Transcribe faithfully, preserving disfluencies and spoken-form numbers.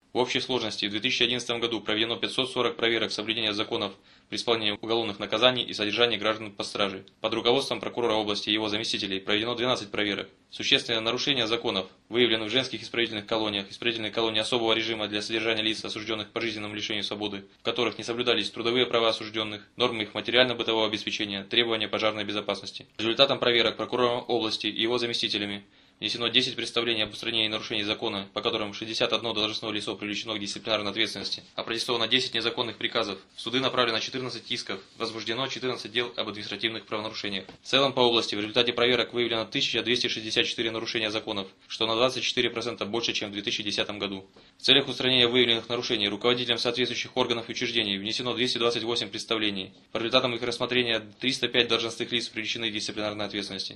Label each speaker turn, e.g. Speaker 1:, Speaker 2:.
Speaker 1: В общей сложности в две тысячи одиннадцатом году проведено пятьсот сорок проверок соблюдения законов при исполнении уголовных наказаний и содержании граждан под стражей. Под руководством прокурора области и его заместителей проведено двенадцать проверок. Существенные нарушения законов выявлены в женских исправительных колониях, исправительной колонии особого режима для содержания лиц, осужденных к пожизненному лишению свободы, в которых не соблюдались трудовые права осужденных, нормы их материально-бытового обеспечения, требования пожарной безопасности. Результатом проверок прокурором области и его заместителями внесено десять представлений об устранении нарушений закона, по которым шестьдесят одно должностное лицо привлечено к дисциплинарной ответственности, опротестовано десять незаконных приказов, в суды направлено четырнадцать исков, возбуждено четырнадцать дел об административных правонарушениях. В целом по области в результате проверок выявлено тысяча двести шестьдесят четыре нарушения законов, что на двадцать четыре процента больше, чем в две тысячи десятом году. В целях устранения выявленных нарушений руководителям соответствующих органов и учреждений внесено двести двадцать восемь представлений. По результатам их рассмотрения триста пять должностных лиц привлечены к дисциплинарной ответственности.